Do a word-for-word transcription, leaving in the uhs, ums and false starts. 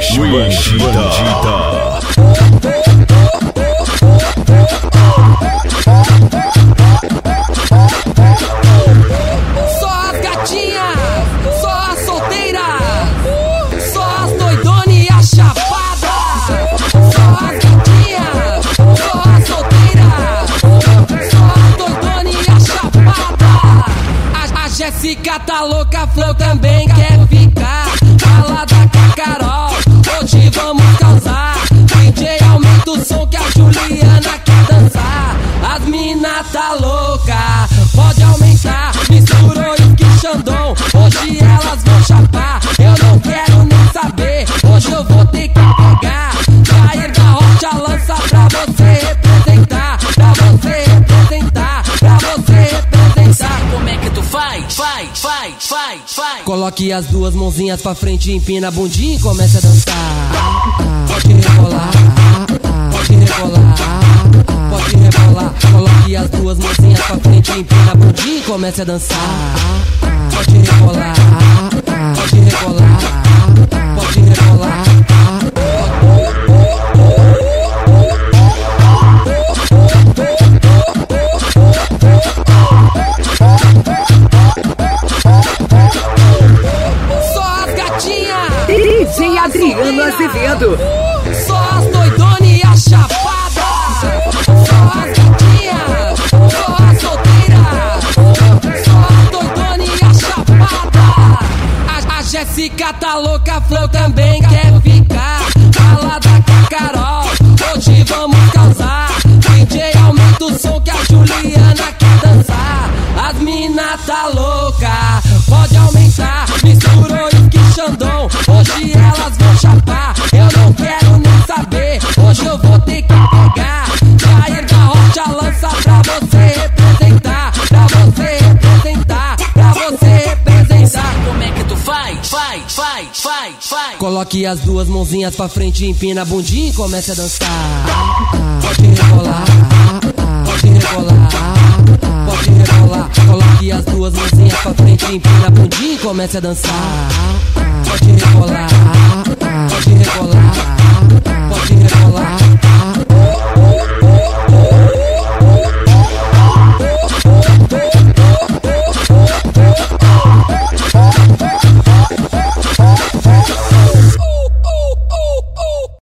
Wish Bandita. Só as gatinhas, só as solteiras, só as doidonas e a chapada. Só as gatinhas, só as solteiras, só as doidonas e a chapada. A, a Jéssica tá louca, Flow também quer ficar. Balada com a Carol, hoje vamos causar. D J aumenta o som que a Juliana quer dançar. As mina tá louca, pode aumentar. Misturou e que Xandão, hoje elas vão chapar. Eu não quero nem saber, hoje eu vou ter que pegar. Jair da Rocha lança pra você representar. Pra você representar, pra você representar. Como é que tu faz? Faz, faz, faz, faz. Coloque as duas mãozinhas pra frente, empina a bundinha e comece a dançar. Pode rebolar, pode rebolar, pode rebolar. Coloque as duas mãozinhas pra frente, empina a bundinha e comece a dançar. Pode rebolar, pode rebolar, pode rebolar. D J Adriano Azevedo. Só as doidonas e a chapada. Só as gatinhas, só as solteiras, só as doidonas e a chapada. A, a Jéssica tá louca, Flow também quer ficar. Balada com a Carol, hoje vamos causar. D J aumenta o som que a Juliana quer dançar. As mina tá louca, pode aumentar. Misturou e que Xandão, hoje elas vão chapar. Eu não quero nem saber, hoje eu vou ter que pegar. Jair da Rocha lança pra você representar. Pra você representar, pra você representar. Como é que tu faz? Faz, faz, faz, faz. Coloque as duas mãozinhas pra frente, empina a bundinha e comece a dançar. Pode rebolar, pode rebolar, pode rebolar. Coloque as duas mãozinhas pra frente, empina a bundinha e comece a dançar. Pode rebolar, pode rebolar.